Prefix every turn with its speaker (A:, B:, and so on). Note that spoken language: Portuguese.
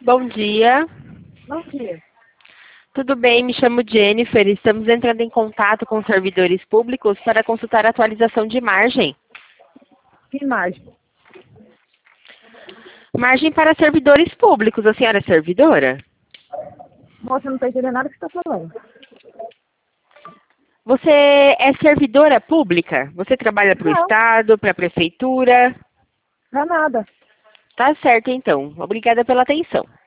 A: Bom dia.
B: Bom dia.
A: Tudo bem? Me chamo Jennifer. Estamos entrando em contato com servidores públicos para consultar a atualização de margem.
B: Que imagem?
A: Margem para servidores públicos. A senhora é servidora?
B: Moça, não está entendendo nada que você está falando.
A: Você é servidora pública? Você trabalha para o
B: Não.
A: Estado, para a Prefeitura?
B: Não é nada.
A: Tá certo, então. Obrigada pela atenção.